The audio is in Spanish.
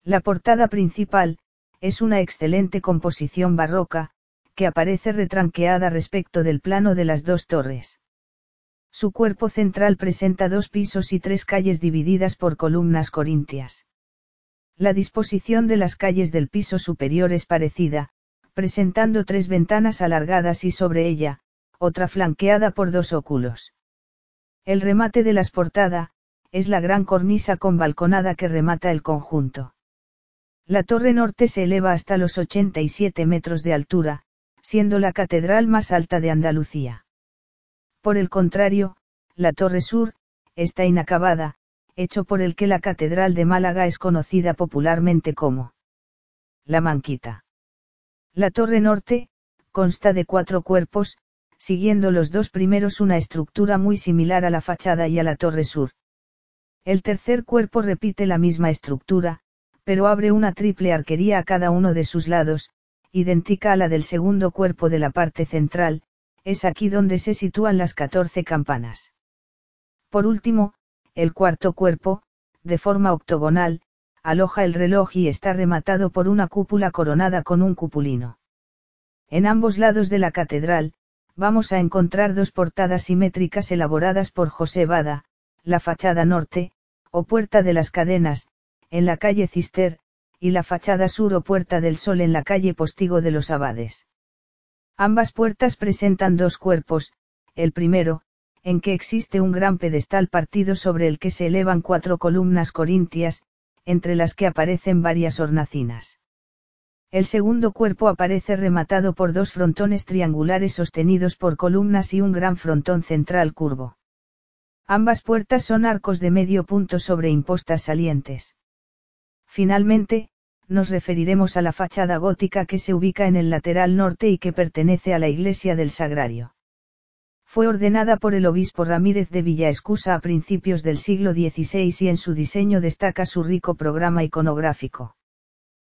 La portada principal, es una excelente composición barroca, que aparece retranqueada respecto del plano de las dos torres. Su cuerpo central presenta 2 pisos y 3 calles divididas por columnas corintias. La disposición de las calles del piso superior es parecida, presentando 3 ventanas alargadas y sobre ella, otra flanqueada por 2 óculos. El remate de las portada, es la gran cornisa con balconada que remata el conjunto. La torre norte se eleva hasta los 87 metros de altura, siendo la catedral más alta de Andalucía. Por el contrario, la torre sur, está inacabada, hecho por el que la catedral de Málaga es conocida popularmente como La Manquita. La torre norte, consta de 4 cuerpos, siguiendo los 2 primeros una estructura muy similar a la fachada y a la torre sur. El tercer cuerpo repite la misma estructura, pero abre una triple arquería a cada uno de sus lados, idéntica a la del segundo cuerpo de la parte central, es aquí donde se sitúan las 14 campanas. Por último, el cuarto cuerpo, de forma octogonal, aloja el reloj y está rematado por una cúpula coronada con un cupulino. En ambos lados de la catedral, vamos a encontrar 2 portadas simétricas elaboradas por José Bada, la fachada norte, o Puerta de las Cadenas, en la calle Cister, y la fachada sur o Puerta del Sol en la calle Postigo de los Abades. Ambas puertas presentan 2 cuerpos, el primero, en que existe un gran pedestal partido sobre el que se elevan 4 columnas corintias, entre las que aparecen varias hornacinas. El segundo cuerpo aparece rematado por 2 frontones triangulares sostenidos por columnas y un gran frontón central curvo. Ambas puertas son arcos de medio punto sobre impostas salientes. Finalmente, nos referiremos a la fachada gótica que se ubica en el lateral norte y que pertenece a la iglesia del Sagrario. Fue ordenada por el obispo Ramírez de Villaescusa a principios del siglo XVI y en su diseño destaca su rico programa iconográfico.